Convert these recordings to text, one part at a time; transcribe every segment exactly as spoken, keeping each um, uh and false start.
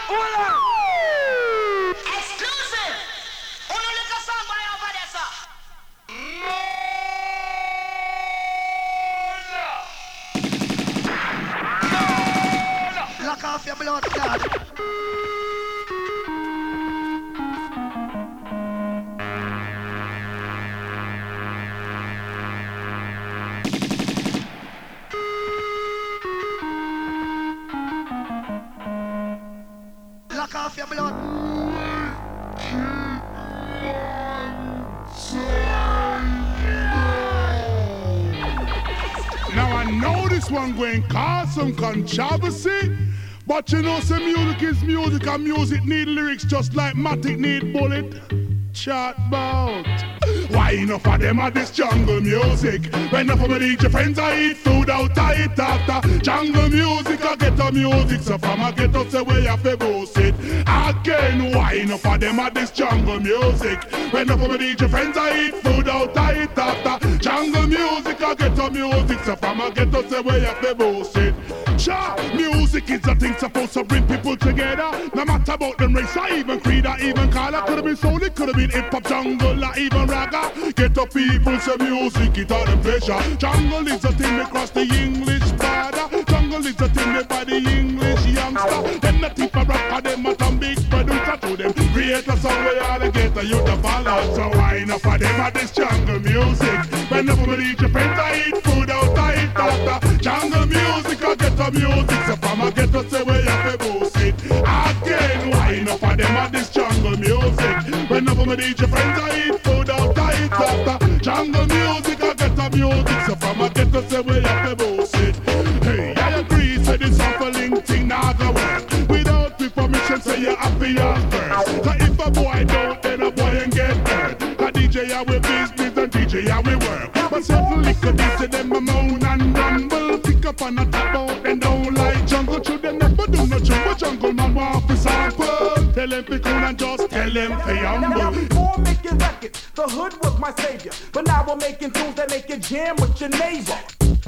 Exclusive. Uno little song by over there, sir. Lock off your blood, God. Lock off your blood. Now I know this one going cause some controversy, but you know some music is music and music need lyrics just like Matic need bullet. Chat bout. Why enough of them are this jungle music? When enough of my D J friends I eat food out, I eat after jungle music, I get the music. So from I get up say where you have to go sit. Again, why enough of them are this jungle music? When enough of my D J friends I eat food out, I eat after jungle music, I get the music. So from I get up say where you have to go sit. Sure, music is a thing supposed to bring people together. No matter about them race or even creed or even color. Could have been soul, it could have been hip hop, jungle or even ragga. Get up people say music, it all them pleasure. Jungle is a thing across the English border. Jungle is a thing made by the English youngster. Them not think for rock, them a some big producer to them. Create a song where all get a youth to follow. So why enough for them at this jungle music? When enough of eat your friends I eat food out, I eat after jungle music, I get the music. So from I get to say where you have to boost it. Again, why enough for them at this jungle music? When enough of eat your friends I eat food out, I eat after jungle music, I get the music. So from I get to say where you have to boost it. Hey, I agree, say this sampling thing not go work. Without the permission, say you're happy at first. So if a boy don't, then a boy ain't get hurt. A D J I will business and D J I will work. But certainly could D J them a moan and rumble. Pick up on a tap out and don't like jungle. Should they never do no jungle, jungle man want to sample. Tell them pick on and just tell them they humble. Now before making records, the hood was my savior. But now we're making tunes that make you jam with your neighbor.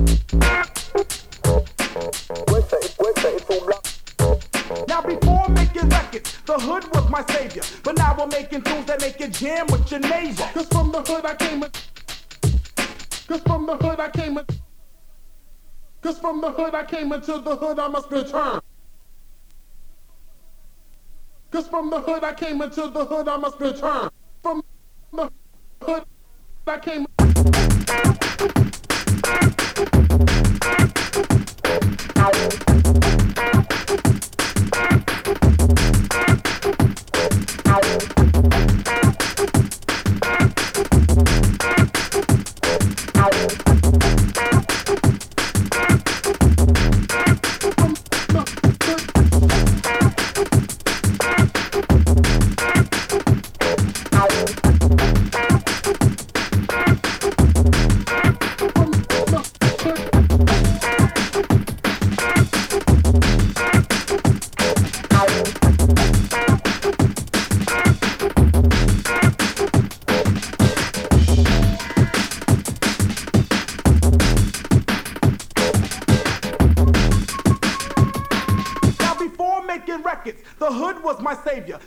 Now before making records, the hood was my savior. But now we're making tunes that make you jam with your neighbor. Cause from the hood I came in. Cause from the hood I came in. Cause from the hood I came into the hood I must return. Cause from the hood I came into the hood I must return. From the hood I came. The hood was my savior.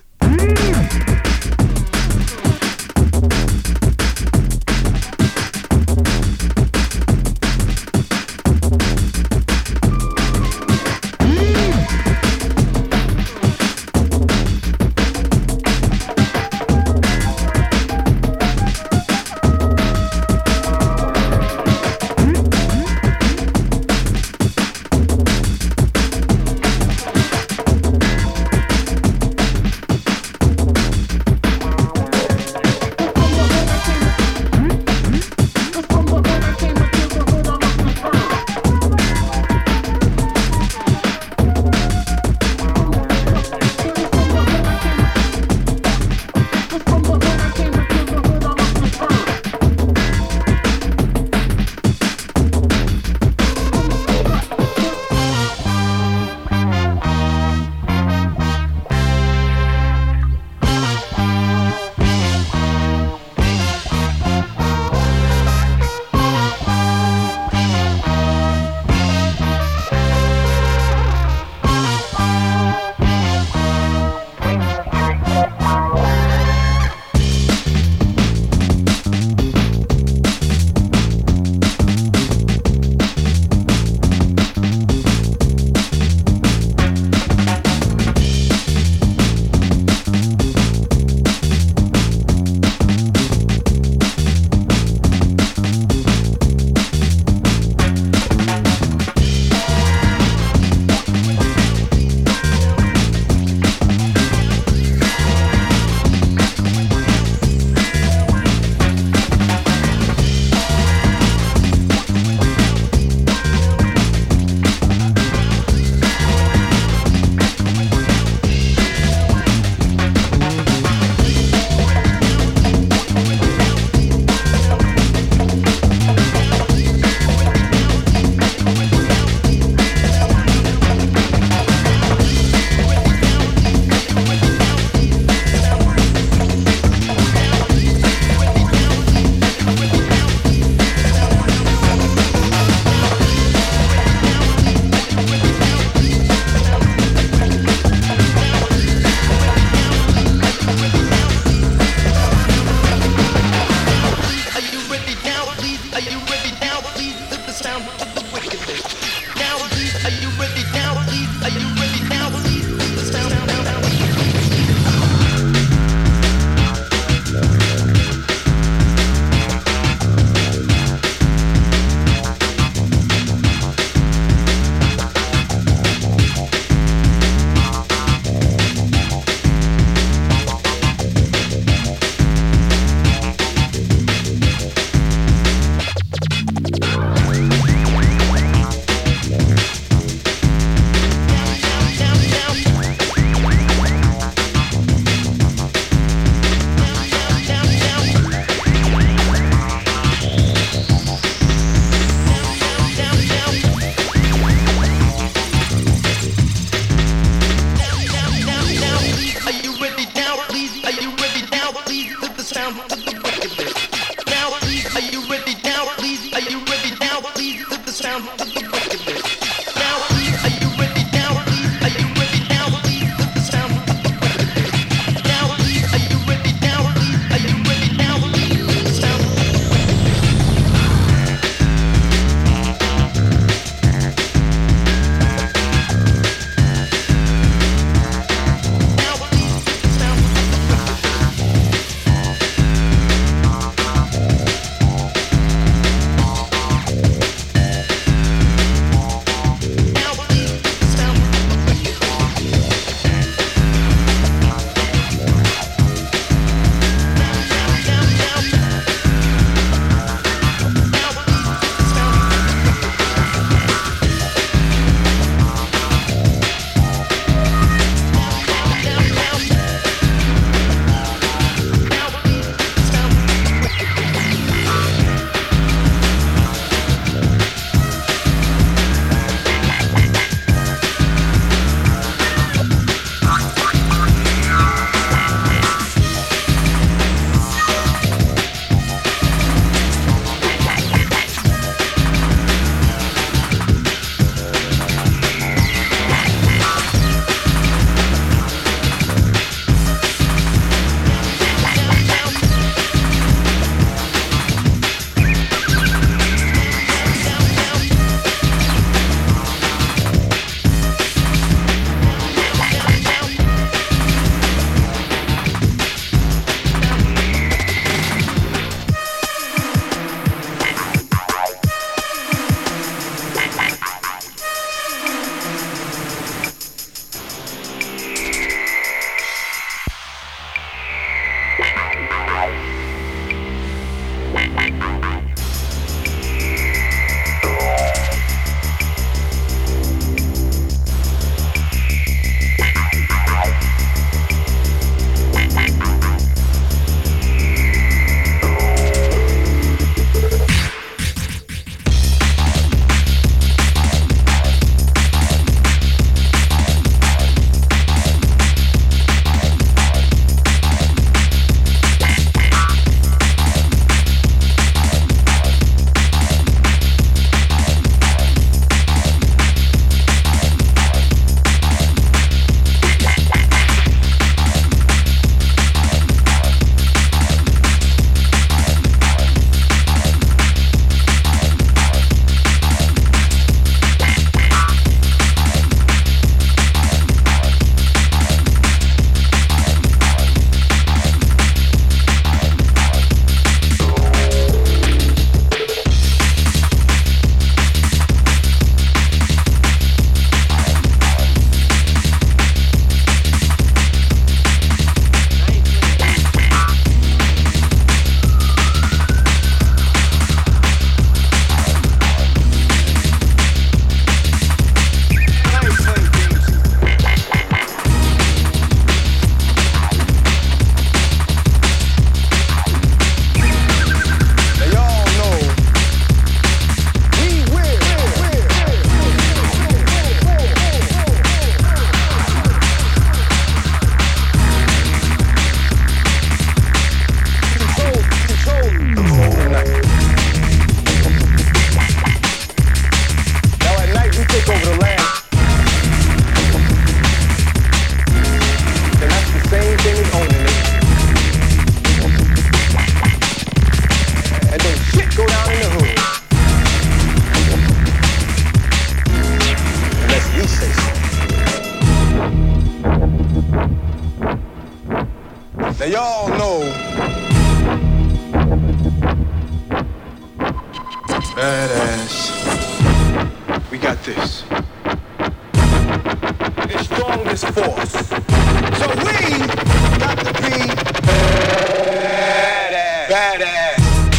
Now y'all know badass. We got this. The strongest force. So we got to be badass. Badass.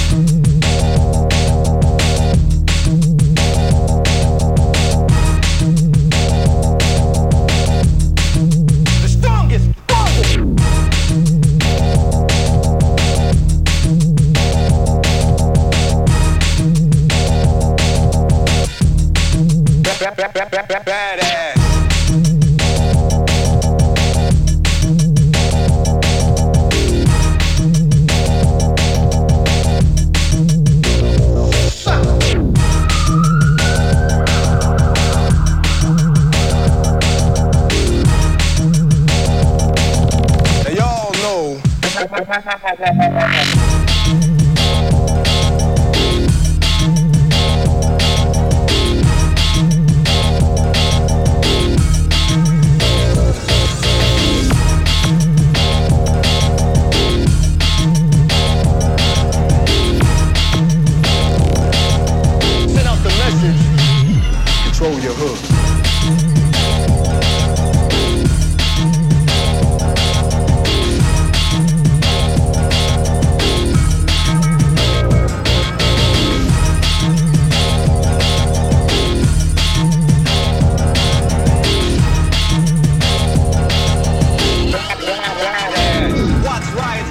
Badass. Now y'all know. Control your hood. What's right?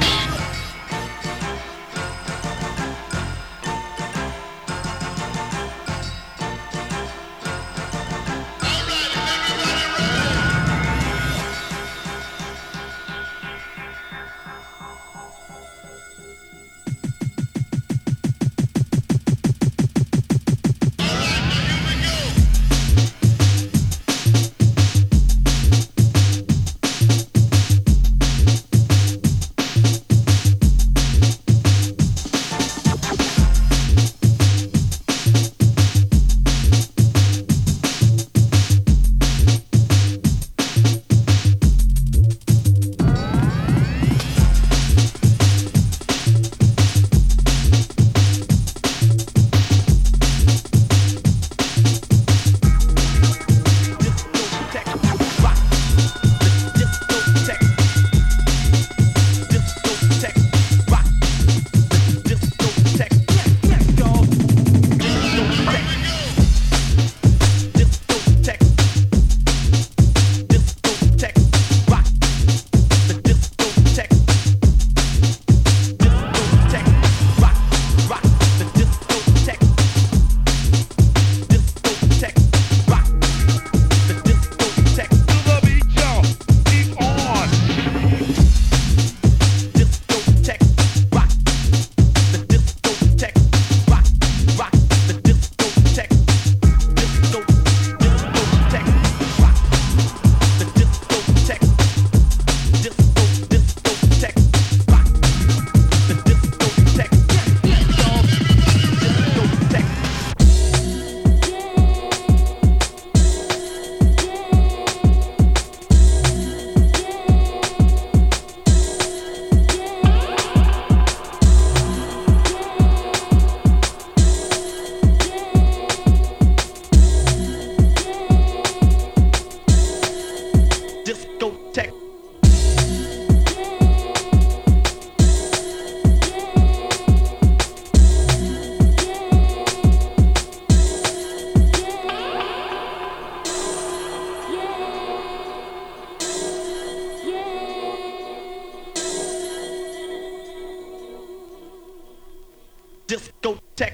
Discotheque.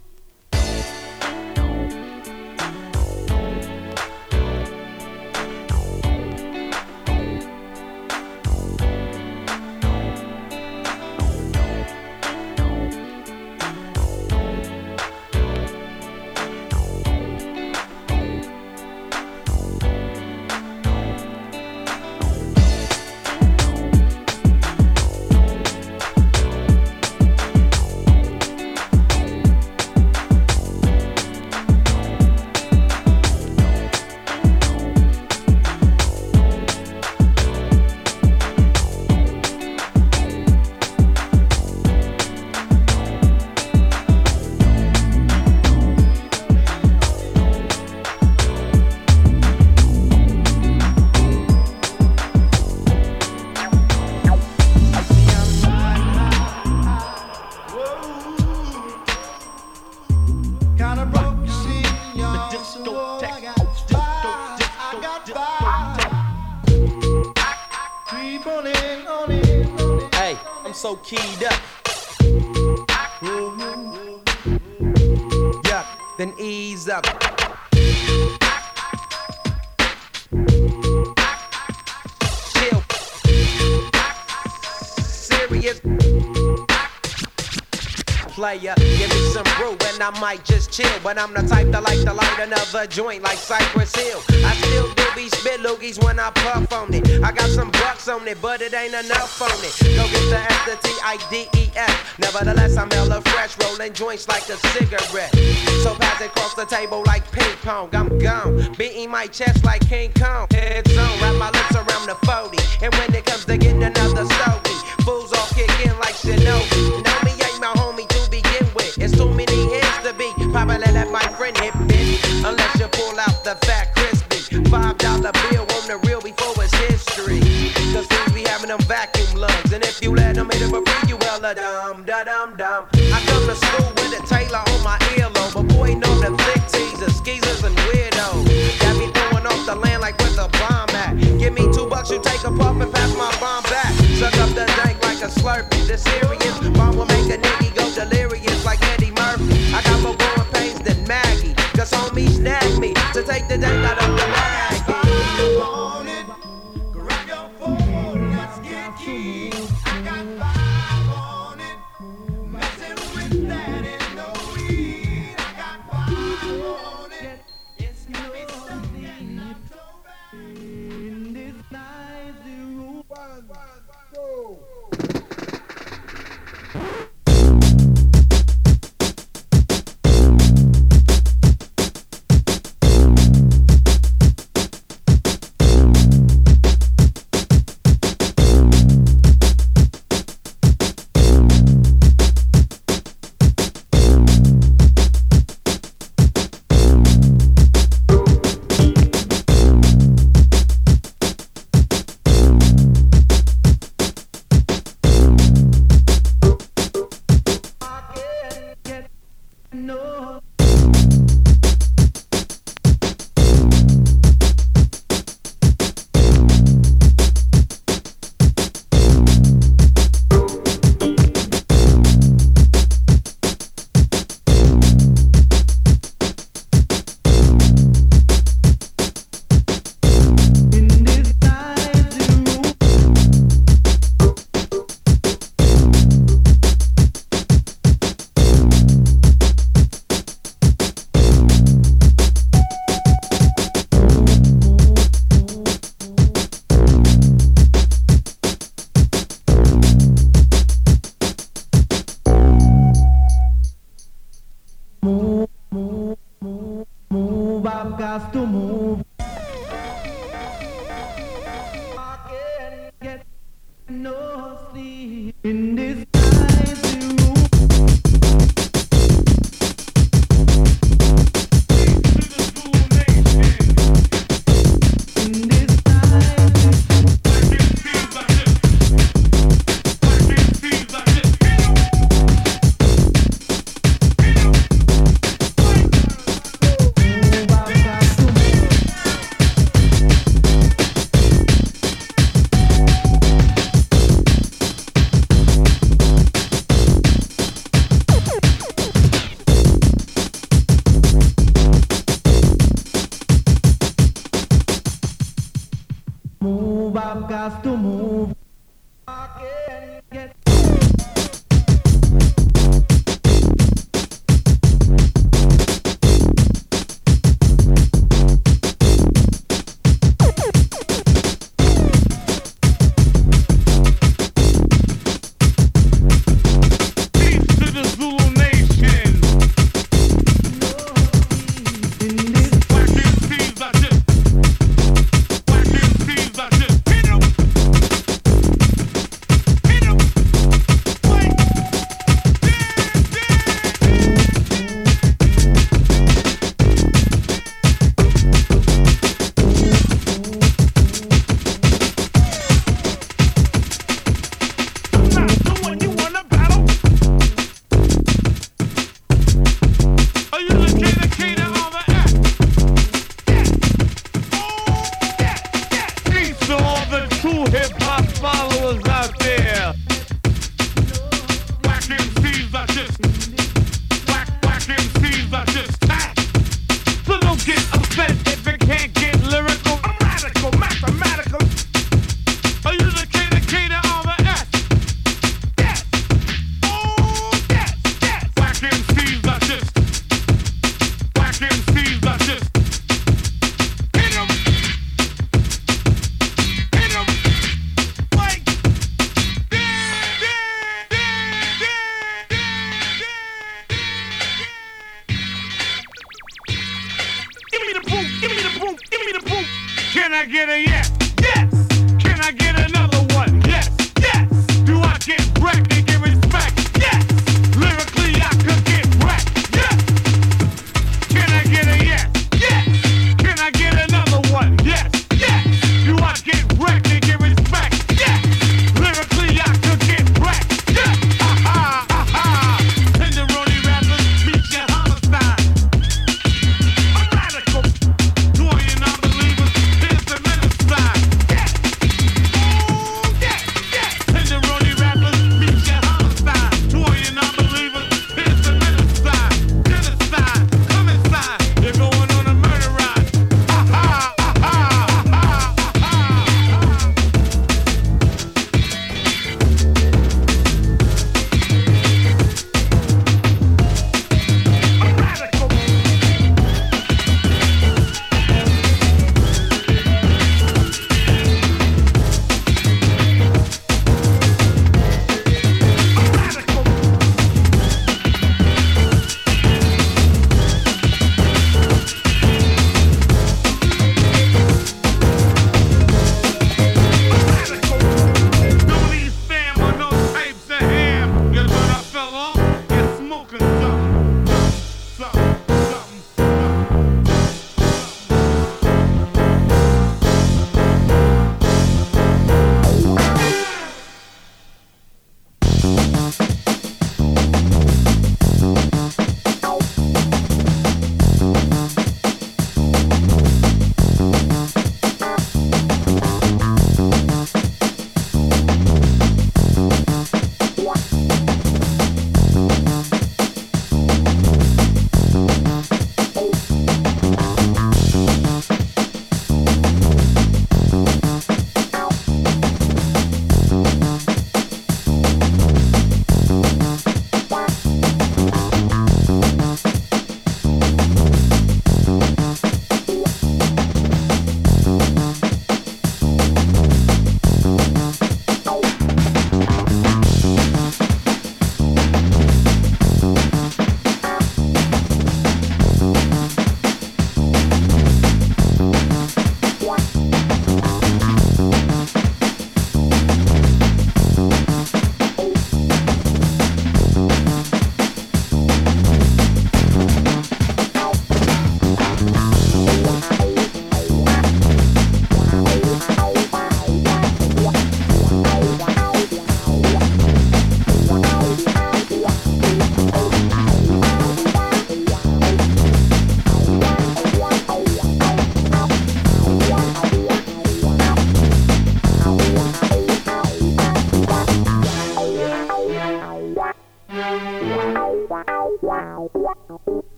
Hey, I'm so keyed up. Yeah, then ease up. Chill. Serious. Player, give me some brew and I might just chill. But I'm the type that like to light another joint like Cypress Hill. I still do be spit loogies when I puff on it. I got some bucks on it, but it ain't enough on it. Go get the S, the T, I, D, E, F. Nevertheless, I'm hella fresh, rolling joints like a cigarette. So pass it across the table like ping pong. I'm gone, beating my chest like King Kong. Heads on, wrap my lips around the forty. And when it comes to getting another stogie, fools all kick in like Shinobi. Know me ain't my homie to begin with. It's too many hits to be probably let my friend hit me. Unless you pull out the fat crispy five dollar bill on the real before it's history. Cause things be having them vacuum lungs. And if you let them hit it for free, you hella dumb, da dum dum. I come to school with a Taylor on my earlobe. But boy, know the thick teasers, skeezers, and weirdos. Got me throwing off the land like where the bomb at. Give me two bucks, you take a puff and pass my bomb back. Suck up the dank like a Slurpee. The serious bomb will make a nigga go delirious like Eddie Murphy. I got more growing pains than Maggie. Cause homie snagged me to take the dank out of the bag. Grab your phone, let's get key. I got five on it. Messing with that is no weed. I got five on it. It's got me something I'm so bad. In this night, zero, one, one, two.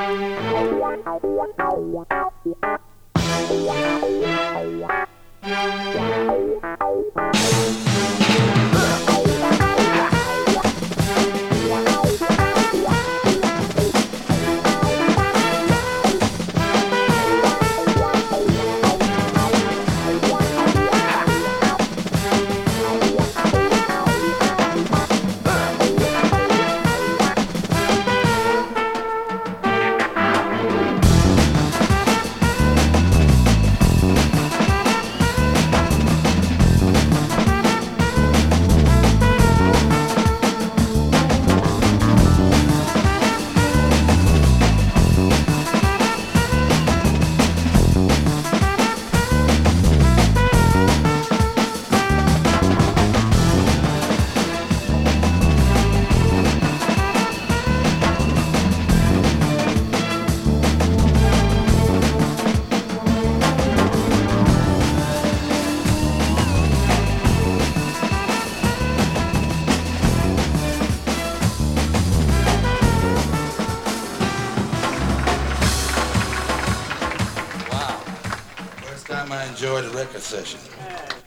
Enjoy the record session.